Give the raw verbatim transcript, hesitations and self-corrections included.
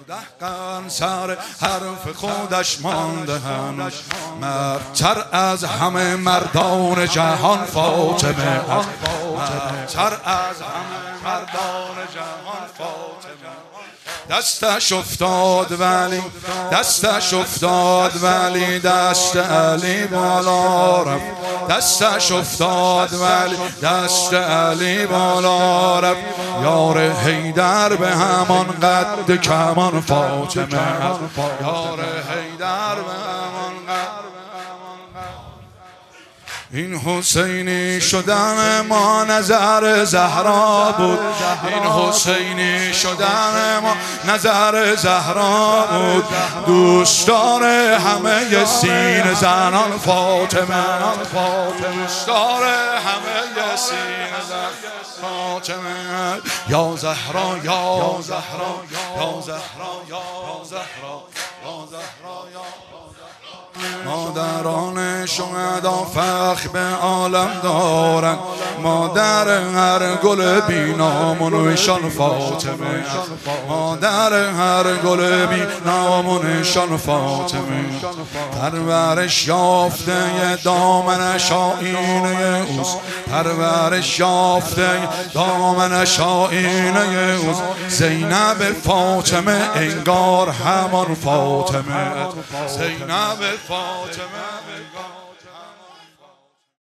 دهقان سر حرف خودش مانده هنوز مردتر از همه مردان جهان فاطمه مردتر از همه مردان جهان فاطمه دستش افتاد ولی دستش افتاد ولی دست علی بالا رفت دستش افتاد ولی دست علی بالا رفت یار حیدر به همان قد کمان فاطمه یار حیدر به همان قد این حسینی شدن ما نظر زهرا بود این حسینی شدن ما نظر زهرا بود دوستدار همه سین زنان فاطمه دوستدار همه سین زنان فاطمه یا زهرا یا زهرا یا زهرا یا زهرا یا زهرا یا مادران شهدا فخر به عالم دارن مادر هر گل بی نامونشان فاطمه مادر هر گل بی نامونشان فاطمه پرورش یافته دامنش آیینه اوست پرورش یافته دامنش آیینه اوست زینب فاطمه انگار همان فاطمه زینب فاطمه